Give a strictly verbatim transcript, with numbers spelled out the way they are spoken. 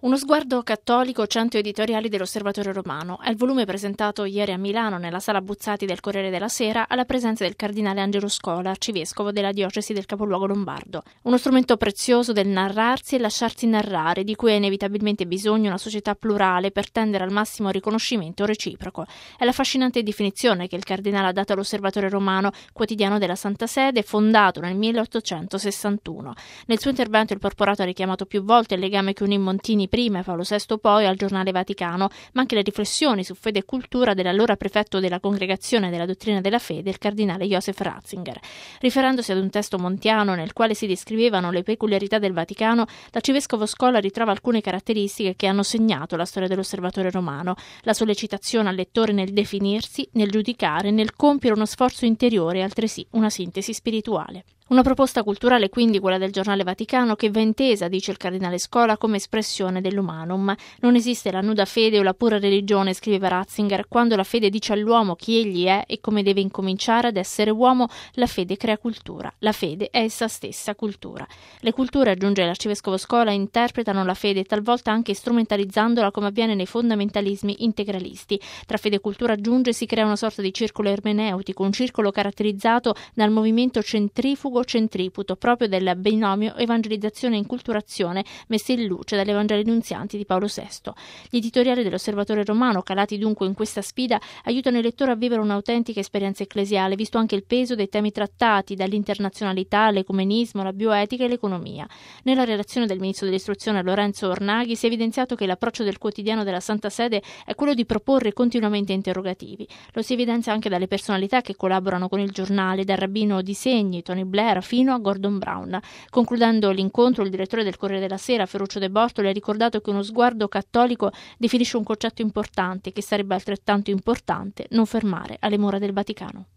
Uno sguardo cattolico, cento editoriali dell'Osservatore Romano. È il volume presentato ieri a Milano nella Sala Buzzati del Corriere della Sera alla presenza del cardinale Angelo Scola, arcivescovo della diocesi del capoluogo lombardo. Uno strumento prezioso del narrarsi e lasciarsi narrare, di cui ha inevitabilmente bisogno una società plurale per tendere al massimo riconoscimento reciproco. È l'affascinante definizione che il cardinale ha dato all'Osservatore Romano, quotidiano della Santa Sede, fondato nel milleottocentosessantuno. Nel suo intervento il porporato ha richiamato più volte il legame che unì Montini prima e Paolo sesto poi al Giornale Vaticano, ma anche le riflessioni su fede e cultura dell'allora prefetto della Congregazione della Dottrina della Fede, il cardinale Joseph Ratzinger. Riferendosi ad un testo montiano nel quale si descrivevano le peculiarità del Vaticano, l'arcivescovo Scola ritrova alcune caratteristiche che hanno segnato la storia dell'Osservatore Romano: la sollecitazione al lettore nel definirsi, nel giudicare, nel compiere uno sforzo interiore e altresì una sintesi spirituale. Una proposta culturale quindi quella del Giornale Vaticano, che va intesa, dice il cardinale Scola, come espressione dell'umanum. Non esiste la nuda fede o la pura religione, scriveva Ratzinger, quando la fede dice all'uomo chi egli è e come deve incominciare ad essere uomo. La fede crea cultura, la fede è essa stessa cultura. Le culture, aggiunge l'arcivescovo Scola, interpretano la fede talvolta anche strumentalizzandola, come avviene nei fondamentalismi integralisti. Tra fede e cultura, aggiunge, si crea una sorta di circolo ermeneutico, un circolo caratterizzato dal movimento centrifugo centriputo proprio del binomio evangelizzazione-inculturazione messo in luce dagli Evangeli nunzianti di Paolo sesto. Gli editoriali dell'Osservatore Romano, calati dunque in questa sfida, aiutano il lettore a vivere un'autentica esperienza ecclesiale, visto anche il peso dei temi trattati, dall'internazionalità all'ecumenismo, la bioetica e l'economia. Nella relazione del ministro dell'istruzione Lorenzo Ornaghi si è evidenziato che l'approccio del quotidiano della Santa Sede è quello di proporre continuamente interrogativi. Lo si evidenzia anche dalle personalità che collaborano con il giornale, dal rabbino Di Segni, Tony Blair, fino a Gordon Brown. Concludendo l'incontro, il direttore del Corriere della Sera, Ferruccio De Bortoli, ha ricordato che uno sguardo cattolico definisce un concetto importante, che sarebbe altrettanto importante non fermare alle mura del Vaticano.